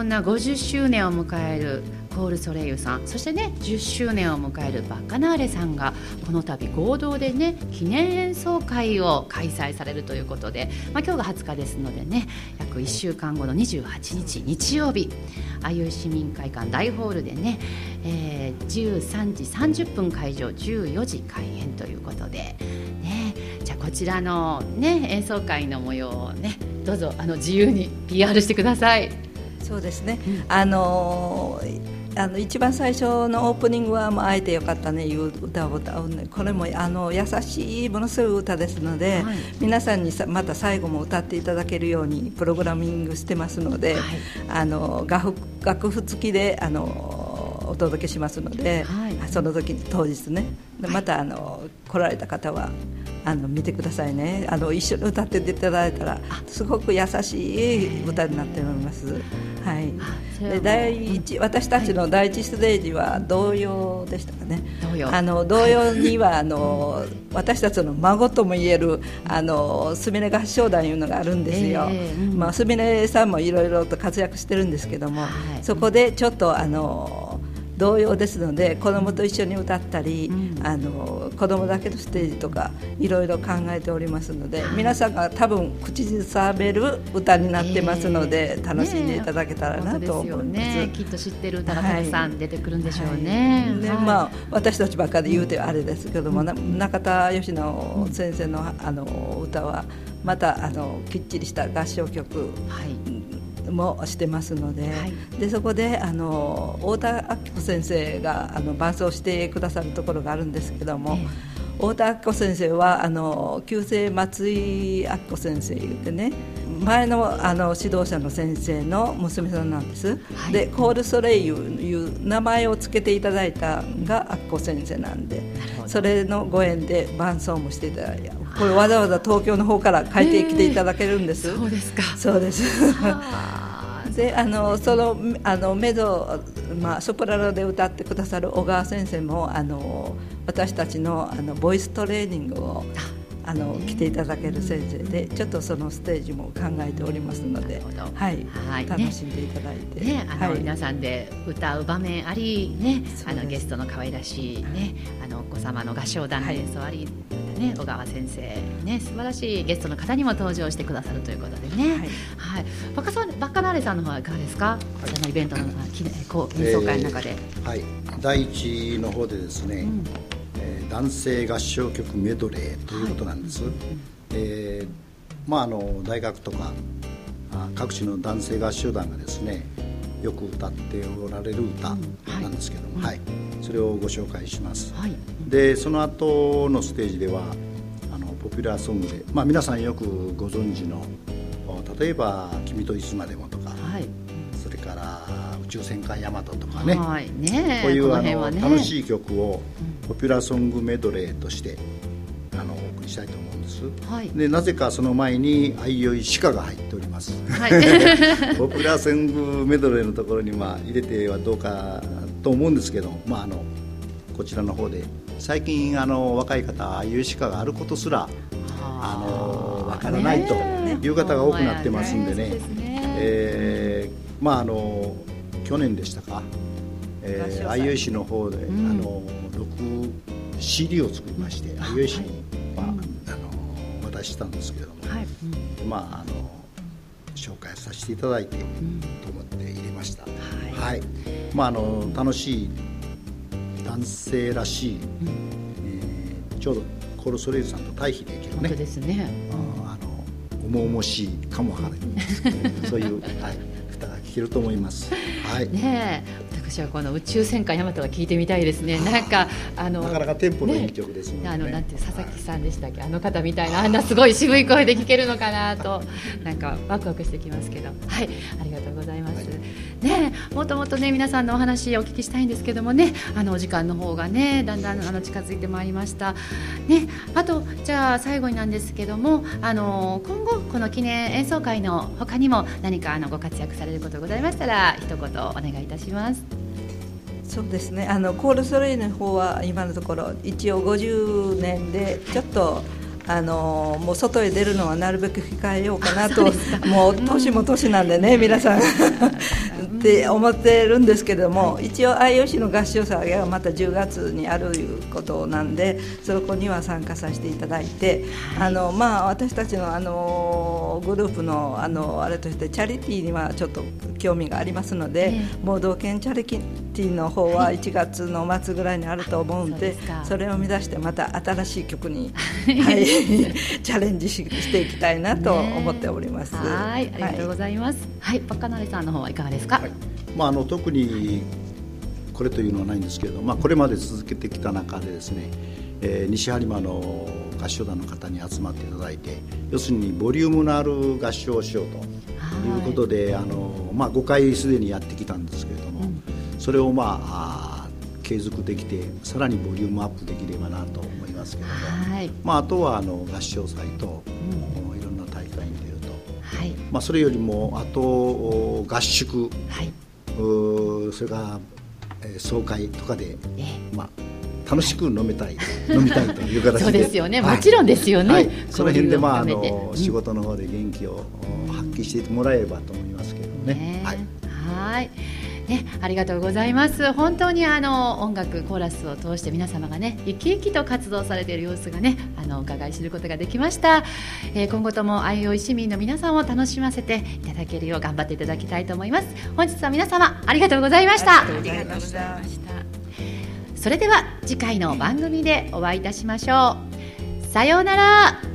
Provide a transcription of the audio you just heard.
そんな50周年を迎えるコールソレイユさん、そしてね10周年を迎えるバカナーレさんがこの度合同でね記念演奏会を開催されるということで、今日が20日ですのでね、約1週間後の28日日曜日、相生市民会館大ホールでね、13時30分会場、14時開演ということで、ね、じゃあこちらの、ね、演奏会の模様をね、どうぞ自由に PR してください。 そうですね、一番最初のオープニングは会えてよかったねいう歌を歌うね。これも優しいものすごい歌ですので、はい、皆さんにまた最後も歌っていただけるようにプログラミングしてますので、はい、楽譜付きでお届けしますので、はい、その時当日ね、また来られた方は見てくださいね。一緒に歌っていただいたらすごく優しい歌になっております。はい、で私たちの第一ステージは童謡でしたかね。童謡には私たちの孫ともいえるすみれ合唱団いうのがあるんですよ。すみれさんもいろいろと活躍してるんですけども、はい、そこでちょっと童謡ですので子どもと一緒に歌ったり、子どもだけのステージとかいろいろ考えておりますので、皆さんが多分口ずさめる歌になってますので、楽しんでいただけたらなと思います。 きっと知ってる歌がたくさん出てくるんでしょうね。 私たちばっかり言うてあれですけども、中田喜直先生の歌はまたきっちりした合唱曲、もしてますので、はい、でそこで太田明子先生が伴奏してくださるところがあるんですけども、太田明子先生は旧姓松井明子先生言ってね、前の指導者の先生の娘さんなんです、はい、でコールソレイユいう名前を付けていただいたが明子先生なんで、それのご縁で伴奏もしていただいて、これわざわざ東京の方から帰ってきていただけるんです。 そうですか。 そうですでそのメゾ、ソプラノで歌ってくださる小川先生も私たちのボイストレーニングを来ていただける先生で、ちょっとそのステージも考えておりますので、はい、楽しんでいただいて、 皆さんで歌う場面あり、ね、ゲストの可愛らしい、ね、お子様の合唱団の演奏あり、ね、小川先生、ね、素晴らしいゲストの方にも登場してくださるということでね、バカナーレさんの方はいかがですか、こちらのイベントの演奏会の中で。 第一の方でですね、男性合唱曲メドレーということなんです。大学とか各地の男性合唱団がですねよく歌っておられる歌なんですけども、それをご紹介します。でその後のステージではポピュラーソングで、皆さんよくご存知の例えば「君といつまでも」とか、それから「宇宙戦艦ヤマト」とかね、こういう楽しい曲をポピュラーソングメドレーとしてお送りしたいと思うんです。でなぜかその前に相生鹿が入っております。ポピュラーソングメドレーのところに入れてはどうかと思うんですけど、こちらの方で最近若い方相生鹿があることすらわからないという方が多くなってますんでね、去年でしたか、相生市の方で、CD を作りまして相生市に、渡したんですけれども、紹介させていただいて、と思って入れました。楽しい男性らしい、ちょうどコールソレイユさんと対比できるね、 本当ですね、 重々しいかもわからないんですけど、そういう、歌が聴けると思います。 私はこの宇宙戦艦ヤマトは聞いてみたいですね。なかなかテンポのいい曲ですもんね。 なんて佐々木さんでしたっけ、方みたいな、あんなすごい渋い声で聴けるのかなとなんかワクワクしてきますけど、ありがとうございます。もっともっとね皆さんのお話をお聞きしたいんですけどもね、お時間の方がねだんだん近づいてまいりましたね。あとじゃあ最後になんですけども、今後この記念演奏会の他にも何かご活躍されることございましたら一言お願いいたします。 そうですね、コールソレイユの方は今のところ一応50年でちょっともう外へ出るのはなるべく控えようかなともう年も年なんでね、皆さんって思ってるんですけれども、一応 IOC の合唱祭がまた10月にあるいうことなんで、そこには参加させていただいて、私たちのグループのあれとしてチャリティーにはちょっと興味がありますので、盲導犬チャリティーの方は1月の末ぐらいにあると思うんで、それを目指してまた新しい曲に、チャレンジしていきたいなと思っております。 はい、ありがとうございます。バカナレさんの方はいかがですか？ 特にこれというのはないんですけれど、これまで続けてきた中でですね、西播磨の合唱団の方に集まっていただいて、要するにボリュームのある合唱をしようということで、5回すでにやってきたんですけれども、それを継続できてさらにボリュームアップできればなと思いますけれども、あとは合唱祭と、いろんな大会に出ると、それよりもあと合宿、それから総会とかで、楽しく飲みたいという形でそうですよね、もちろんですよね、 その辺で、仕事の方で元気を発揮してもらえればと思いますけどね。 ありがとうございます。本当に音楽コーラスを通して皆様がね生き生きと活動されている様子がねお伺い知ることができました。今後とも相生市民の皆さんを楽しませていただけるよう頑張っていただきたいと思います。本日は皆様ありがとうございました。 ありがとうございました。 それでは次回の番組でお会いいたしましょう。さようなら。